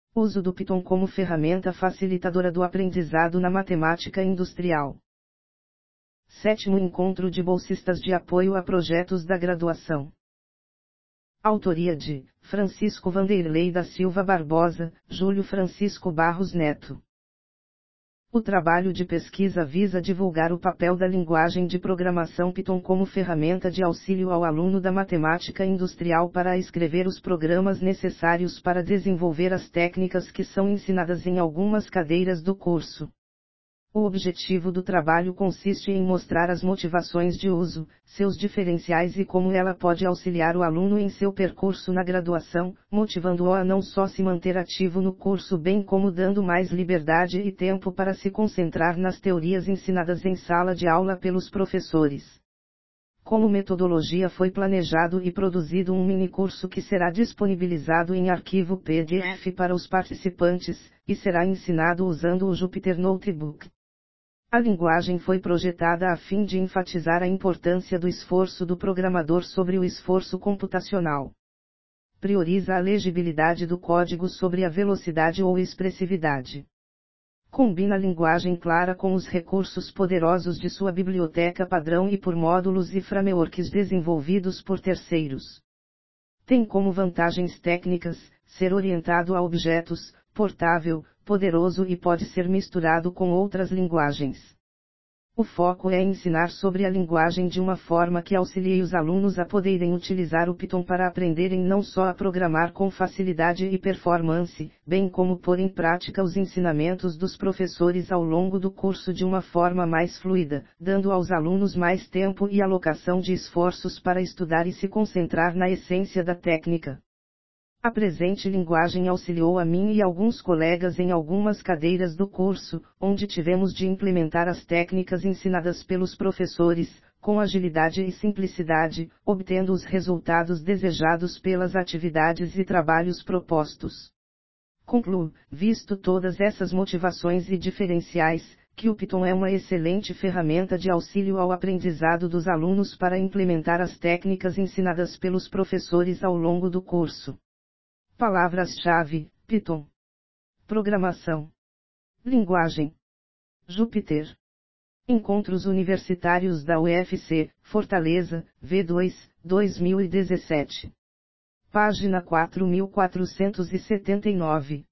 Uso do Python como ferramenta facilitadora do aprendizado na matemática industrial. 7º Encontro de bolsistas de apoio a projetos da graduação. Autoria de Francisco Vanderlei da Silva Barbosa, Júlio Francisco Barros Neto. O trabalho de pesquisa visa divulgar o papel da linguagem de programação Python como ferramenta de auxílio ao aluno da matemática industrial para escrever os programas necessários para desenvolver as técnicas que são ensinadas em algumas cadeiras do curso. O objetivo do trabalho consiste em mostrar as motivações de uso, seus diferenciais e como ela pode auxiliar o aluno em seu percurso na graduação, motivando-o a não só se manter ativo no curso bem como dando mais liberdade e tempo para se concentrar nas teorias ensinadas em sala de aula pelos professores. Como metodologia foi planejado e produzido um minicurso que será disponibilizado em arquivo PDF para os participantes, e será ensinado usando o Jupyter Notebook. A linguagem foi projetada a fim de enfatizar a importância do esforço do programador sobre o esforço computacional. Prioriza a legibilidade do código sobre a velocidade ou expressividade. Combina a linguagem clara com os recursos poderosos de sua biblioteca padrão e por módulos e frameworks desenvolvidos por terceiros. Tem como vantagens técnicas, ser orientado a objetos, portável, poderoso e pode ser misturado com outras linguagens. O foco é ensinar sobre a linguagem de uma forma que auxilie os alunos a poderem utilizar o Python para aprenderem não só a programar com facilidade e performance, bem como pôr em prática os ensinamentos dos professores ao longo do curso de uma forma mais fluida, dando aos alunos mais tempo e alocação de esforços para estudar e se concentrar na essência da técnica. A presente linguagem auxiliou a mim e alguns colegas em algumas cadeiras do curso, onde tivemos de implementar as técnicas ensinadas pelos professores, com agilidade e simplicidade, obtendo os resultados desejados pelas atividades e trabalhos propostos. Concluo, visto todas essas motivações e diferenciais, que o Python é uma excelente ferramenta de auxílio ao aprendizado dos alunos para implementar as técnicas ensinadas pelos professores ao longo do curso. Palavras-chave: Python. Programação. Linguagem: Jupyter. Encontros Universitários da UFC, Fortaleza, V2, 2017. Página 4479.